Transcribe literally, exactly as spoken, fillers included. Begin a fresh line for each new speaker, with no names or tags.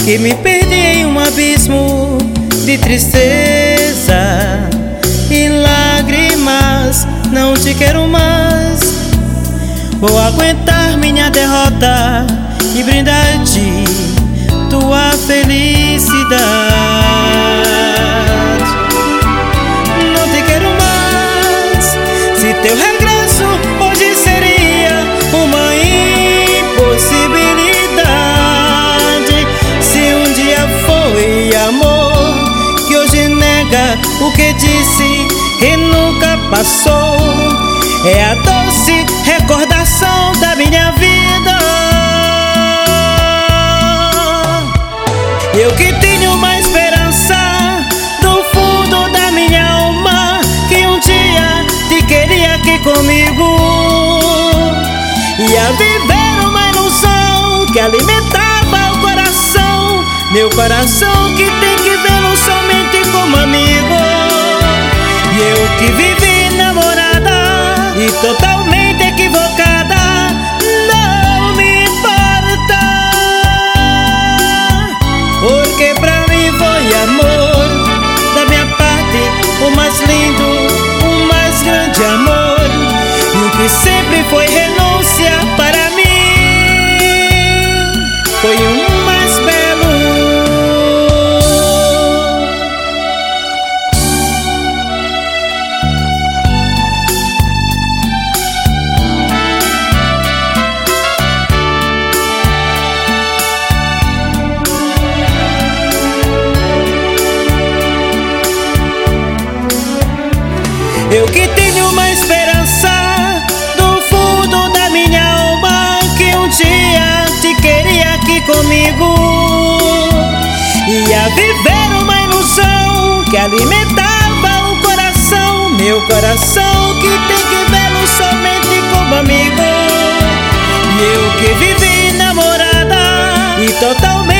que me perdi em um abismo de tristeza e lágrimas. Não te quero mais. Vou aguentar minha derrota e brindar-te tua felicidade. Não te quero mais. Se teu regresso hoje seria uma impossibilidade, se um dia foi amor que hoje nega o que disse e nunca passou, é a doce recordação da minha vida. Eu que tenho uma esperança do fundo da minha alma, que um dia te queria aqui comigo, ia viver uma ilusão que alimentava o coração, meu coração que tem que vê-lo somente como amigo. E eu que vivi namorada e totalmente equivocada, não me importa, porque pra mim foi amor da minha parte, o mais lindo, o mais grande amor, e o que sempre foi renúncia para mim foi um mais belo. Eu que tenho uma esperança do fundo da minha alma, que um dia te queria aqui comigo, ia viver uma ilusão que alimentava o coração, meu coração que tem que vê-lo somente como amigo. E eu que vivi namorada e totalmente